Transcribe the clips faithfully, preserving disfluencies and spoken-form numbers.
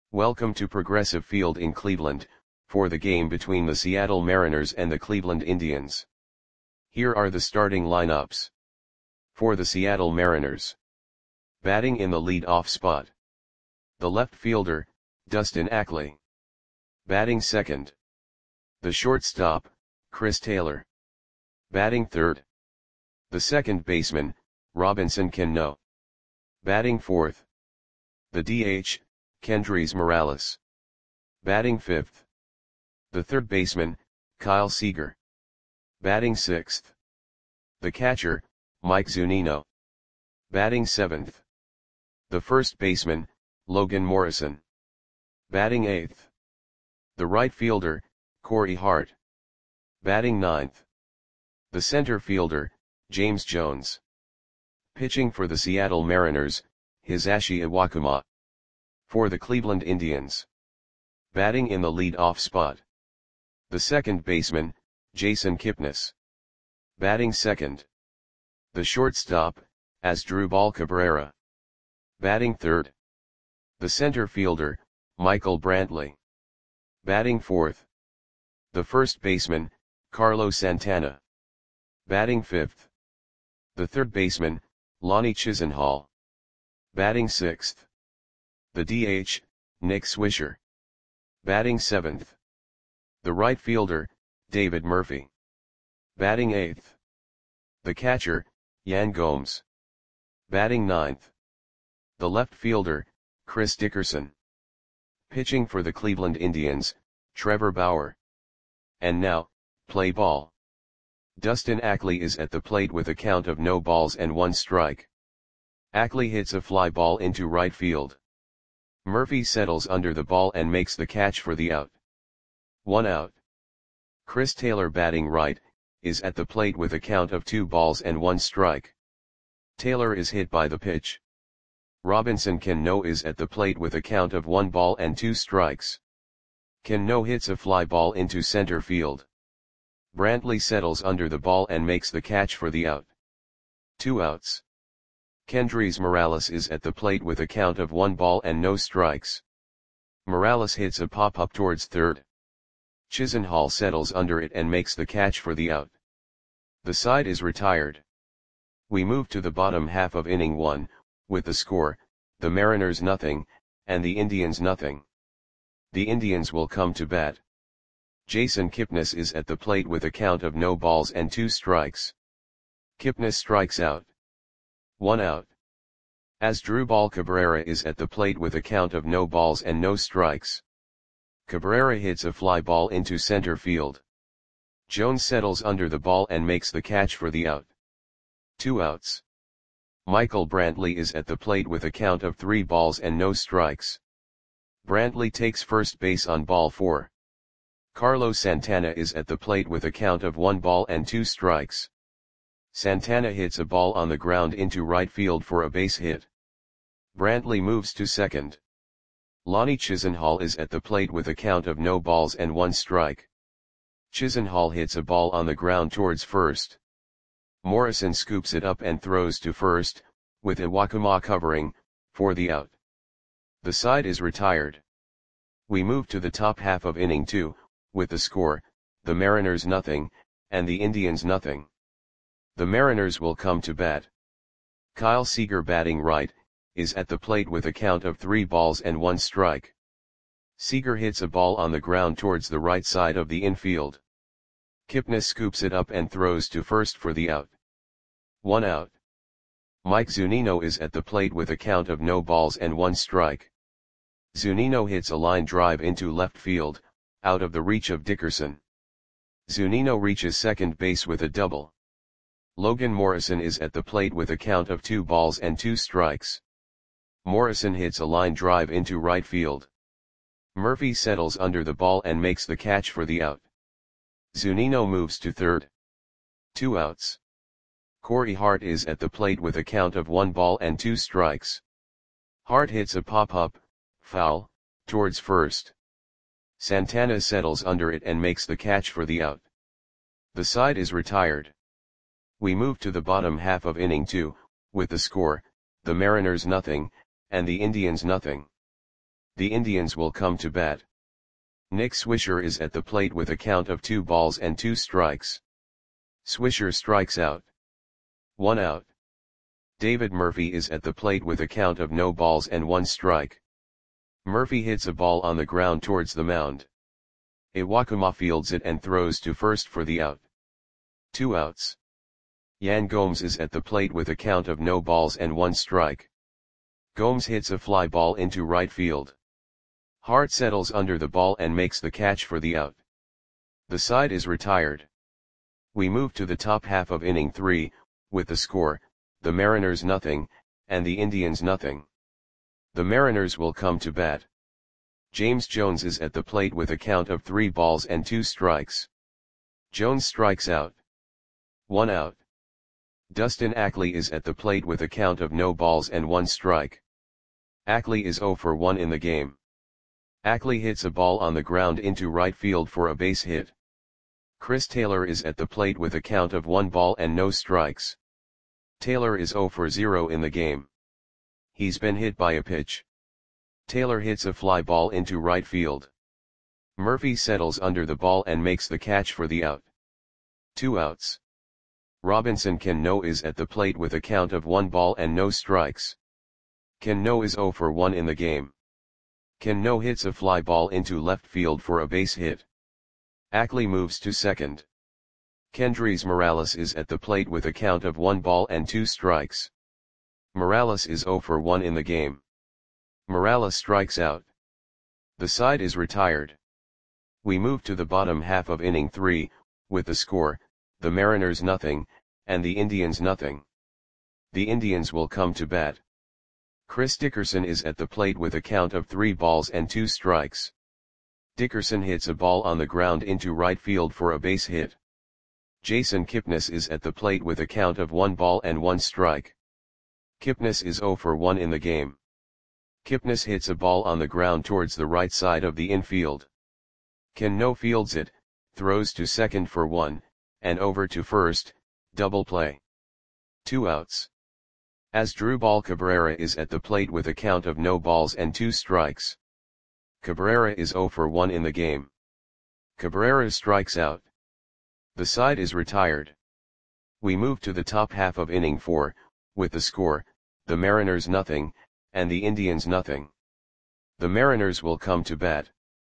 Welcome to Progressive Field in Cleveland, for the game between the Seattle Mariners and the Cleveland Indians. Here are the starting lineups. For the Seattle Mariners. Batting in the lead-off spot. The left fielder, Dustin Ackley. Batting second. The shortstop, Chris Taylor. Batting third. The second baseman, Robinson Cano. Batting fourth. The D H, Kendrys Morales. Batting fifth. The third baseman, Kyle Seager. Batting sixth. The catcher, Mike Zunino. Batting seventh. The first baseman, Logan Morrison. Batting eighth. The right fielder, Corey Hart. Batting ninth. The center fielder, James Jones. Pitching for the Seattle Mariners, Hisashi Iwakuma. For the Cleveland Indians. Batting in the lead-off spot. The second baseman, Jason Kipnis. Batting second. The shortstop, Asdrubal Cabrera. Batting third. The center fielder, Michael Brantley. Batting fourth. The first baseman, Carlos Santana. Batting fifth. The third baseman, Lonnie Chisenhall. Batting sixth. The D H, Nick Swisher. Batting seventh. The right fielder, David Murphy. Batting eighth. The catcher, Yan Gomes. Batting ninth. The left fielder, Chris Dickerson. Pitching for the Cleveland Indians, Trevor Bauer. And now, play ball. Dustin Ackley is at the plate with a count of no balls and one strike. Ackley hits a fly ball into right field. Murphy settles under the ball and makes the catch for the out. One out. Chris Taylor, batting right, is at the plate with a count of two balls and one strike. Taylor is hit by the pitch. Robinson Cano is at the plate with a count of one ball and two strikes. Cano hits a fly ball into center field. Brantley settles under the ball and makes the catch for the out. Two outs. Kendrys Morales is at the plate with a count of one ball and no strikes. Morales hits a pop-up towards third. Chisenhall settles under it and makes the catch for the out. The side is retired. We move to the bottom half of inning one, with the score, the Mariners nothing, and the Indians nothing. The Indians will come to bat. Jason Kipnis is at the plate with a count of no balls and two strikes. Kipnis strikes out. One out. Asdrubal Cabrera is at the plate with a count of no balls and no strikes. Cabrera hits a fly ball into center field. Jones settles under the ball and makes the catch for the out. Two outs. Michael Brantley is at the plate with a count of three balls and no strikes. Brantley takes first base on ball four. Carlos Santana is at the plate with a count of one ball and two strikes. Santana hits a ball on the ground into right field for a base hit. Brantley moves to second. Lonnie Chisenhall is at the plate with a count of no balls and one strike. Chisenhall hits a ball on the ground towards first. Morrison scoops it up and throws to first, with Iwakuma covering, for the out. The side is retired. We move to the top half of inning two, with the score, the Mariners nothing, and the Indians nothing. The Mariners will come to bat. Kyle Seager, batting right, is at the plate with a count of three balls and one strike. Seager hits a ball on the ground towards the right side of the infield. Kipnis scoops it up and throws to first for the out. One out. Mike Zunino is at the plate with a count of no balls and one strike. Zunino hits a line drive into left field, out of the reach of Dickerson. Zunino reaches second base with a double. Logan Morrison is at the plate with a count of two balls and two strikes. Morrison hits a line drive into right field. Murphy settles under the ball and makes the catch for the out. Zunino moves to third. Two outs. Corey Hart is at the plate with a count of one ball and two strikes. Hart hits a pop-up, foul, towards first. Santana settles under it and makes the catch for the out. The side is retired. We move to the bottom half of inning two, with the score, the Mariners nothing, and the Indians nothing. The Indians will come to bat. Nick Swisher is at the plate with a count of two balls and two strikes. Swisher strikes out. One out. David Murphy is at the plate with a count of no balls and one strike. Murphy hits a ball on the ground towards the mound. Iwakuma fields it and throws to first for the out. Two outs. Yan Gomes is at the plate with a count of no balls and one strike. Gomes hits a fly ball into right field. Hart settles under the ball and makes the catch for the out. The side is retired. We move to the top half of inning three, with the score, the Mariners nothing, and the Indians nothing. The Mariners will come to bat. James Jones is at the plate with a count of three balls and two strikes. Jones strikes out. One out. Dustin Ackley is at the plate with a count of no balls and one strike. Ackley is zero for one in the game. Ackley hits a ball on the ground into right field for a base hit. Chris Taylor is at the plate with a count of one ball and no strikes. Taylor is zero for zero in the game. He's been hit by a pitch. Taylor hits a fly ball into right field. Murphy settles under the ball and makes the catch for the out. Two outs. Robinson Cano is at the plate with a count of one ball and no strikes. Cano is zero for one in the game. Cano hits a fly ball into left field for a base hit. Ackley moves to second. Kendrys Morales is at the plate with a count of one ball and two strikes. Morales is zero for one in the game. Morales strikes out. The side is retired. We move to the bottom half of inning three, with the score, the Mariners nothing, and the Indians nothing. The Indians will come to bat. Chris Dickerson is at the plate with a count of three balls and two strikes. Dickerson hits a ball on the ground into right field for a base hit. Jason Kipnis is at the plate with a count of one ball and one strike. Kipnis is zero for one in the game. Kipnis hits a ball on the ground towards the right side of the infield. Cano fields it, throws to second for one, and over to first, double play. Two outs. Asdrubal Cabrera is at the plate with a count of no balls and two strikes. Cabrera is zero for one in the game. Cabrera strikes out. The side is retired. We move to the top half of inning four, with the score, the Mariners nothing, and the Indians nothing. The Mariners will come to bat.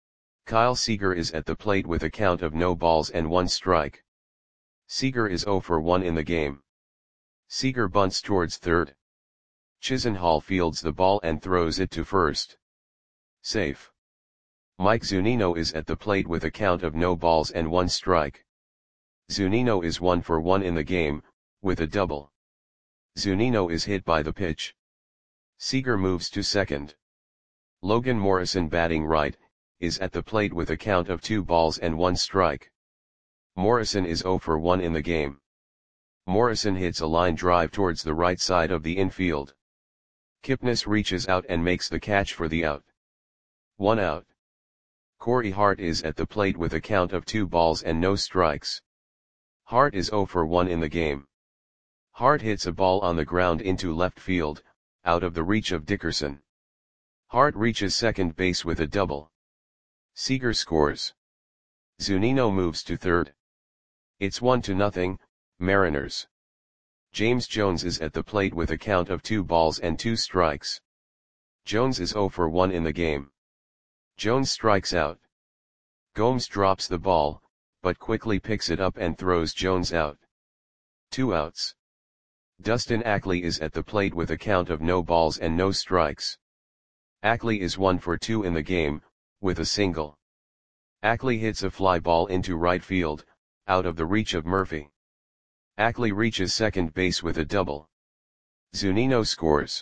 Kyle Seager is at the plate with a count of no balls and one strike. Seager is zero for one in the game. Seager bunts towards third. Chisenhall fields the ball and throws it to first. Safe. Mike Zunino is at the plate with a count of no balls and one strike. Zunino is one for one in the game, with a double. Zunino is hit by the pitch. Seager moves to second. Logan Morrison, batting right, is at the plate with a count of two balls and one strike. Morrison is zero for one in the game. Morrison hits a line drive towards the right side of the infield. Kipnis reaches out and makes the catch for the out. One out. Corey Hart is at the plate with a count of two balls and no strikes. Hart is zero for one in the game. Hart hits a ball on the ground into left field, out of the reach of Dickerson. Hart reaches second base with a double. Seager scores. Zunino moves to third. It's one to nothing, Mariners. James Jones is at the plate with a count of two balls and two strikes. Jones is zero for one in the game. Jones strikes out. Gomes drops the ball, but quickly picks it up and throws Jones out. Two outs. Dustin Ackley is at the plate with a count of no balls and no strikes. Ackley is one for two in the game, with a single. Ackley hits a fly ball into right field, out of the reach of Murphy. Ackley reaches second base with a double. Zunino scores.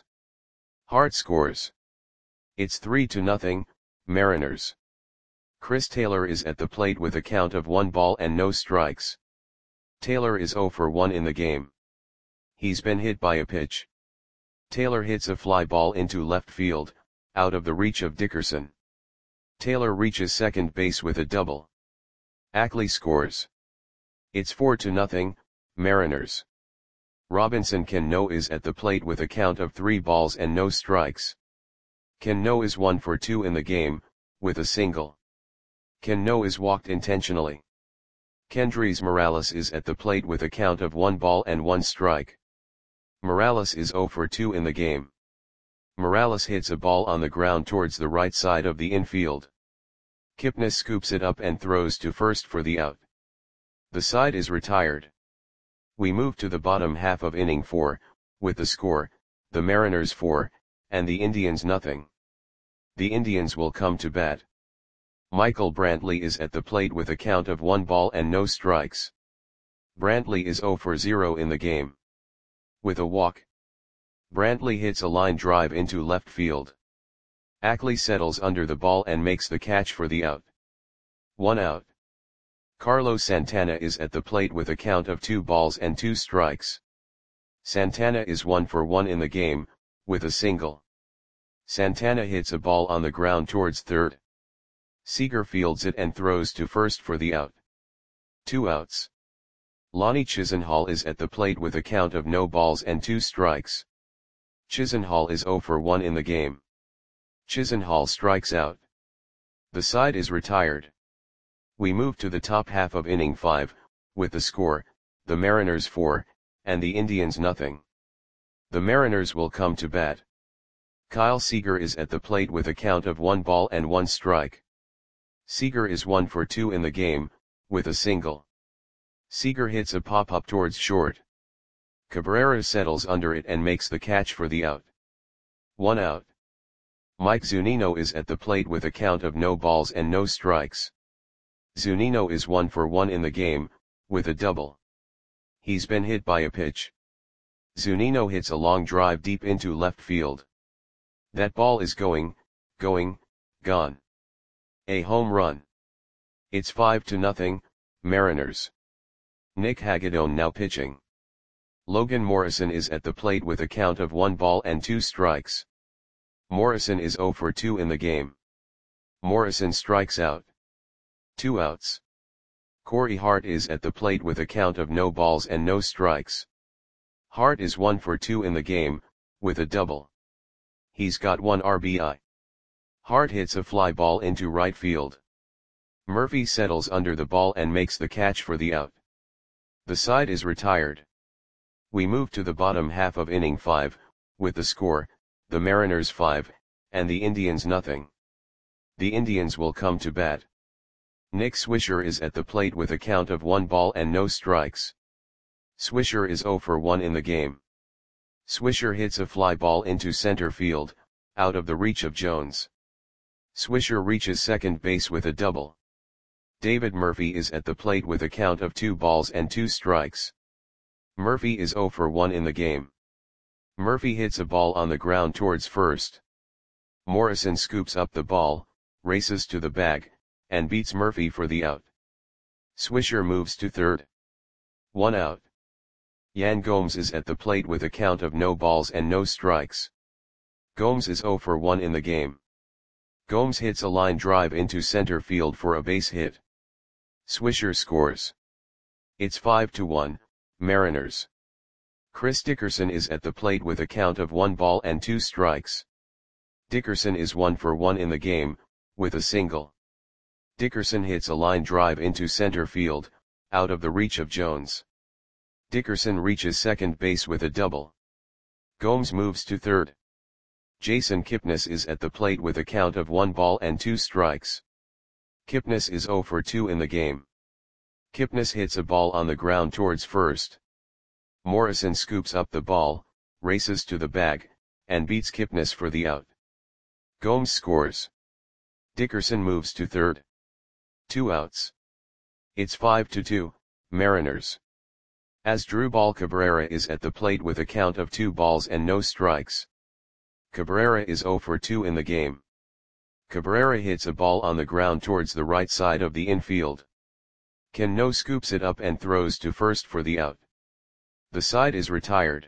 Hart scores. It's three to nothing, Mariners. Chris Taylor is at the plate with a count of one ball and no strikes. Taylor is zero for one in the game. He's been hit by a pitch. Taylor hits a fly ball into left field, out of the reach of Dickerson. Taylor reaches second base with a double. Ackley scores. It's four to nothing, Mariners. Robinson Cano is at the plate with a count of three balls and no strikes. Ken No is one for two in the game, with a single. Ken No is walked intentionally. Kendrys Morales is at the plate with a count of one ball and one strike. Morales is zero for two in the game. Morales hits a ball on the ground towards the right side of the infield. Kipnis scoops it up and throws to first for the out. The side is retired. We move to the bottom half of inning four, with the score, the Mariners four, and the Indians nothing. The Indians will come to bat. Michael Brantley is at the plate with a count of one ball and no strikes. Brantley is zero for zero in the game. With a walk, Brantley hits a line drive into left field. Ackley settles under the ball and makes the catch for the out. One out. Carlos Santana is at the plate with a count of two balls and two strikes. Santana is one for one in the game, with a single. Santana hits a ball on the ground towards third. Seager fields it and throws to first for the out. Two outs. Lonnie Chisenhall is at the plate with a count of no balls and two strikes. Chisenhall is zero for one in the game. Chisenhall strikes out. The side is retired. We move to the top half of inning five, with the score, the Mariners four, and the Indians nothing. The Mariners will come to bat. Kyle Seager is at the plate with a count of one ball and one strike. Seager is one for two in the game, with a single. Seager hits a pop-up towards short. Cabrera settles under it and makes the catch for the out. One out. Mike Zunino is at the plate with a count of no balls and no strikes. Zunino is one for one in the game, with a double. He's been hit by a pitch. Zunino hits a long drive deep into left field. That ball is going, going, gone. A home run. It's five to nothing, Mariners. Nick Hagedorn now pitching. Logan Morrison is at the plate with a count of one ball and two strikes. Morrison is zero for two in the game. Morrison strikes out. Two outs. Corey Hart is at the plate with a count of no balls and no strikes. Hart is one for two in the game, with a double. He's got one R B I. Hart hits a fly ball into right field. Murphy settles under the ball and makes the catch for the out. The side is retired. We move to the bottom half of inning five, with the score, the Mariners five, and the Indians nothing. The Indians will come to bat. Nick Swisher is at the plate with a count of one ball and no strikes. Swisher is zero for one in the game. Swisher hits a fly ball into center field, out of the reach of Jones. Swisher reaches second base with a double. David Murphy is at the plate with a count of two balls and two strikes. Murphy is zero for one in the game. Murphy hits a ball on the ground towards first. Morrison scoops up the ball, races to the bag, and beats Murphy for the out. Swisher moves to third. One out. Yan Gomes is at the plate with a count of no balls and no strikes. Gomes is zero for one in the game. Gomes hits a line drive into center field for a base hit. Swisher scores. It's five to one, Mariners. Chris Dickerson is at the plate with a count of one ball and two strikes. Dickerson is one for one in the game, with a single. Dickerson hits a line drive into center field, out of the reach of Jones. Dickerson reaches second base with a double. Gomes moves to third. Jason Kipnis is at the plate with a count of one ball and two strikes. Kipnis is zero for two in the game. Kipnis hits a ball on the ground towards first. Morrison scoops up the ball, races to the bag, and beats Kipnis for the out. Gomes scores. Dickerson moves to third. Two outs. It's five to two, Mariners. Asdrubal Cabrera is at the plate with a count of two balls and no strikes. Cabrera is zero for two in the game. Cabrera hits a ball on the ground towards the right side of the infield. Ken No scoops it up and throws to first for the out. The side is retired.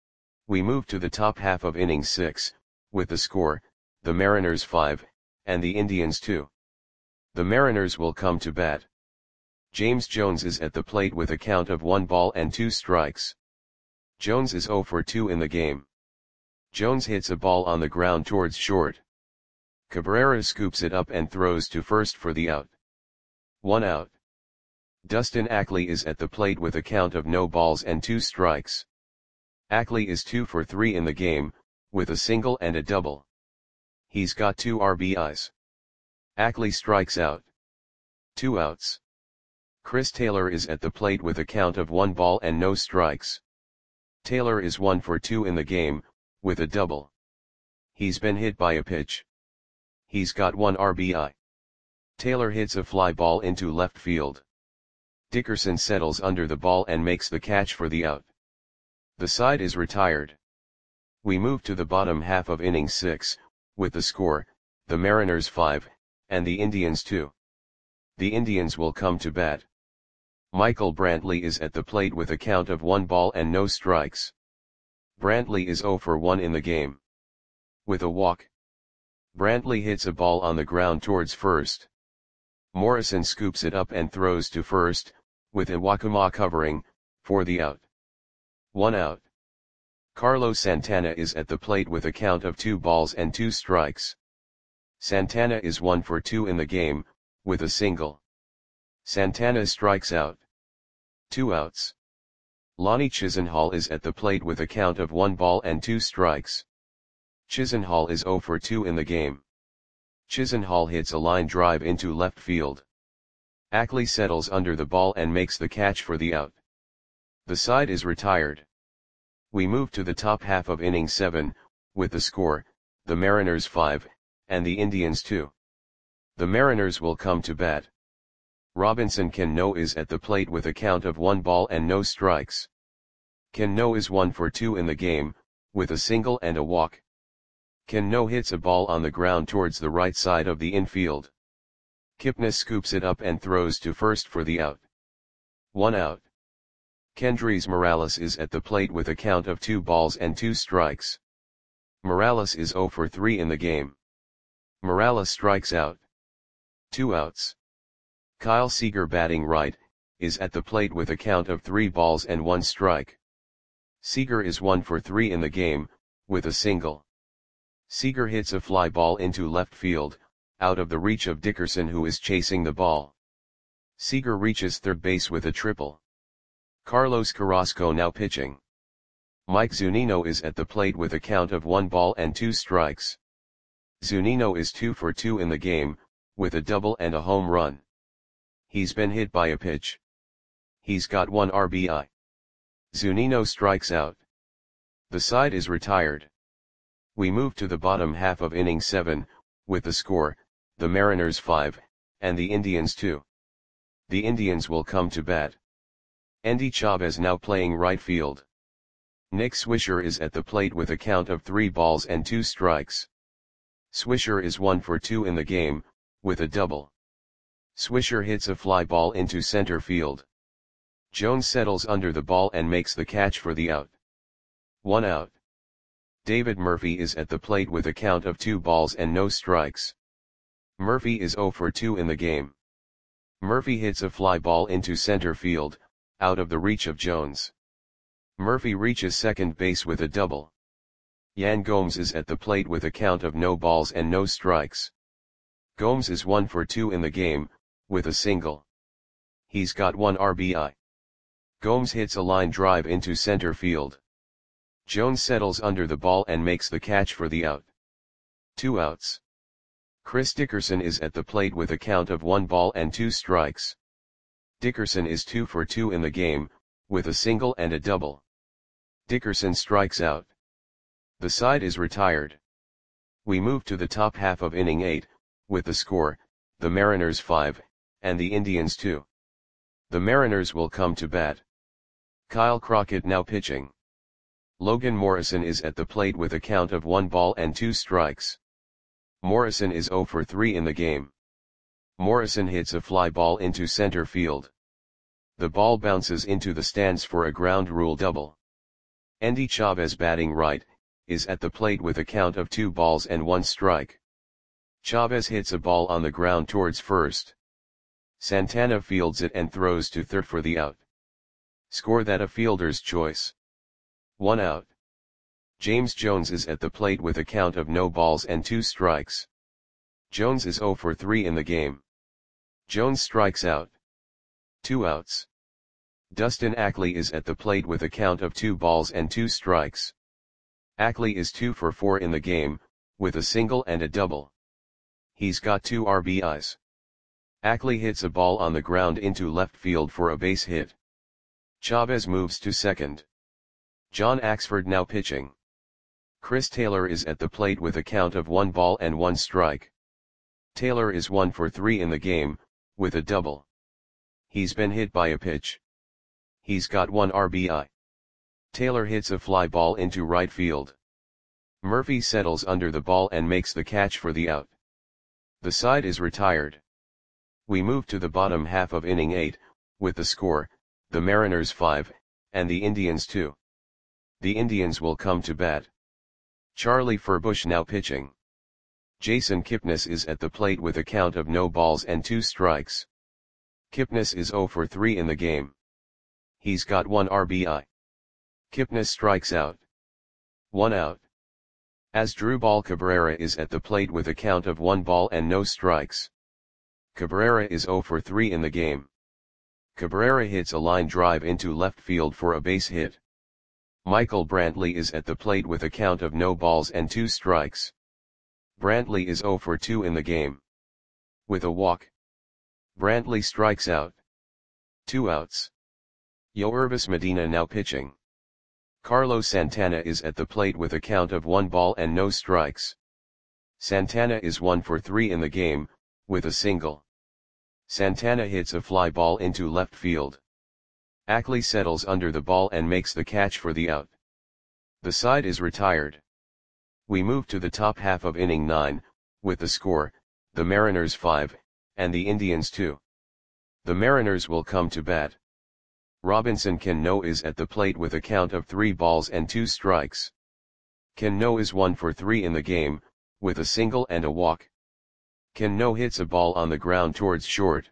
We move to the top half of inning six, with the score, the Mariners five, and the Indians two. The Mariners will come to bat. James Jones is at the plate with a count of one ball and two strikes. Jones is zero for two in the game. Jones hits a ball on the ground towards short. Cabrera scoops it up and throws to first for the out. One out. Dustin Ackley is at the plate with a count of no balls and two strikes. Ackley is two for three in the game, with a single and a double. He's got two R B Is. Ackley strikes out. Two outs. Chris Taylor is at the plate with a count of one ball and no strikes. Taylor is one for two in the game, with a double. He's been hit by a pitch. He's got one R B I. Taylor hits a fly ball into left field. Dickerson settles under the ball and makes the catch for the out. The side is retired. We move to the bottom half of inning six, with the score, the Mariners five, and the Indians two. The Indians will come to bat. Michael Brantley is at the plate with a count of one ball and no strikes. Brantley is zero for one in the game. With a walk. Brantley hits a ball on the ground towards first. Morrison scoops it up and throws to first, with Iwakuma covering, for the out. One out. Carlos Santana is at the plate with a count of two balls and two strikes. Santana is one for two in the game, with a single. Santana strikes out. Two outs. Lonnie Chisenhall is at the plate with a count of one ball and two strikes. Chisenhall is zero for two in the game. Chisenhall hits a line drive into left field. Ackley settles under the ball and makes the catch for the out. The side is retired. We move to the top half of inning seven, with the score, the Mariners five, and the Indians two. The Mariners will come to bat. Robinson Cano is at the plate with a count of one ball and no strikes. Cano is one for two in the game, with a single and a walk. Cano hits a ball on the ground towards the right side of the infield. Kipnis scoops it up and throws to first for the out. One out. Kendrys Morales is at the plate with a count of two balls and two strikes. Morales is zero for three in the game. Morales strikes out. Two outs. Kyle Seager, batting right, is at the plate with a count of three balls and one strike. Seager is one for three in the game, with a single. Seager hits a fly ball into left field, out of the reach of Dickerson, who is chasing the ball. Seager reaches third base with a triple. Carlos Carrasco now pitching. Mike Zunino is at the plate with a count of one ball and two strikes. Zunino is two for two in the game, with a double and a home run. He's been hit by a pitch. He's got one R B I. Zunino strikes out. The side is retired. We move to the bottom half of inning seven, with the score, the Mariners five, and the Indians two. The Indians will come to bat. Endy Chavez now playing right field. Nick Swisher is at the plate with a count of three balls and two strikes. Swisher is one for two in the game, with a double. Swisher hits a fly ball into center field. Jones settles under the ball and makes the catch for the out. One out. David Murphy is at the plate with a count of two balls and no strikes. Murphy is zero for two in the game. Murphy hits a fly ball into center field, out of the reach of Jones. Murphy reaches second base with a double. Yan Gomes is at the plate with a count of no balls and no strikes. Gomes is one for two in the game, with a single. He's got one R B I. Gomes hits a line drive into center field. Jones settles under the ball and makes the catch for the out. Two outs. Chris Dickerson is at the plate with a count of one ball and two strikes. Dickerson is two for two in the game, with a single and a double. Dickerson strikes out. The side is retired. We move to the top half of inning eight, with the score, the Mariners five, and the Indians two. The Mariners will come to bat. Kyle Crockett now pitching. Logan Morrison is at the plate with a count of one ball and two strikes. Morrison is zero for three in the game. Morrison hits a fly ball into center field. The ball bounces into the stands for a ground rule double. Endy Chavez, batting right, is at the plate with a count of two balls and one strike. Chavez hits a ball on the ground towards first. Santana fields it and throws to third for the out. Score that a fielder's choice. One out. James Jones is at the plate with a count of no balls and two strikes. Jones is zero for three in the game. Jones strikes out. Two outs. Dustin Ackley is at the plate with a count of two balls and two strikes. Ackley is two for four in the game, with a single and a double. He's got two R B Is. Ackley hits a ball on the ground into left field for a base hit. Chavez moves to second. John Axford now pitching. Chris Taylor is at the plate with a count of one ball and one strike. Taylor is one for three in the game, with a double. He's been hit by a pitch. He's got one R B I. Taylor hits a fly ball into right field. Murphy settles under the ball and makes the catch for the out. The side is retired. We move to the bottom half of inning eight, with the score, the Mariners five, and the Indians two. The Indians will come to bat. Charlie Furbush now pitching. Jason Kipnis is at the plate with a count of no balls and two strikes. Kipnis is zero for three in the game. He's got one R B I. Kipnis strikes out. One out. Asdrubal Cabrera is at the plate with a count of one ball and no strikes. Cabrera is zero for three in the game. Cabrera hits a line drive into left field for a base hit. Michael Brantley is at the plate with a count of no balls and two strikes. Brantley is zero for two in the game. With a walk. Brantley strikes out. Two outs. Yoervis Medina now pitching. Carlos Santana is at the plate with a count of one ball and no strikes. Santana is one for three in the game, with a single. Santana hits a fly ball into left field. Ackley settles under the ball and makes the catch for the out. The side is retired. We move to the top half of inning nine, with the score, the Mariners five, and the Indians two. The Mariners will come to bat. Robinson Cano is at the plate with a count of three balls and two strikes. Cano is one for three in the game, with a single and a walk. Cano hits a ball on the ground towards short.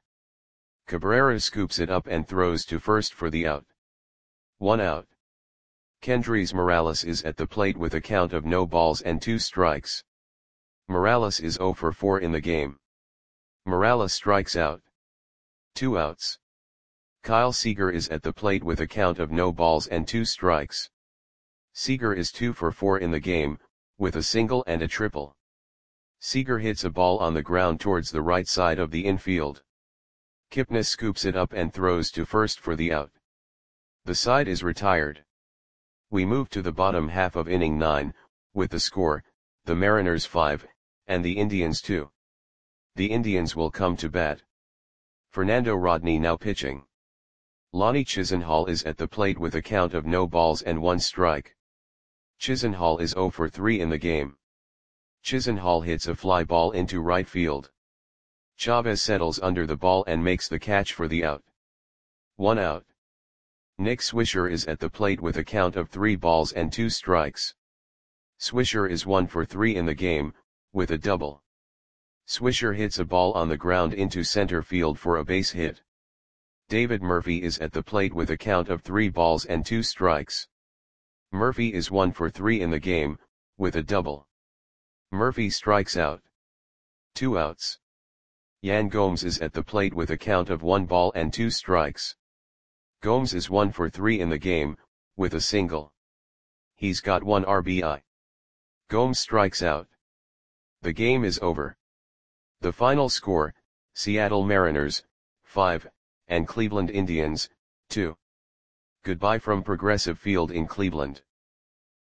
Cabrera scoops it up and throws to first for the out. One out. Kendrys Morales is at the plate with a count of no balls and two strikes. Morales is zero for four in the game. Morales strikes out. Two outs. Kyle Seager is at the plate with a count of no balls and two strikes. Seager is two for four in the game, with a single and a triple. Seager hits a ball on the ground towards the right side of the infield. Kipnis scoops it up and throws to first for the out. The side is retired. We move to the bottom half of inning nine, with the score, the Mariners five, and the Indians two. The Indians will come to bat. Fernando Rodney now pitching. Lonnie Chisenhall is at the plate with a count of no balls and one strike. Chisenhall is zero for three in the game. Chisenhall hits a fly ball into right field. Chavez settles under the ball and makes the catch for the out. One out. Nick Swisher is at the plate with a count of three balls and two strikes. Swisher is one for three in the game, with a double. Swisher hits a ball on the ground into center field for a base hit. David Murphy is at the plate with a count of three balls and two strikes. Murphy is one for three in the game, with a double. Murphy strikes out. Two outs. Yan Gomes is at the plate with a count of one ball and two strikes. Gomes is one for three in the game, with a single. He's got one R B I. Gomes strikes out. The game is over. The final score, Seattle Mariners, five, and Cleveland Indians, two. Goodbye from Progressive Field in Cleveland.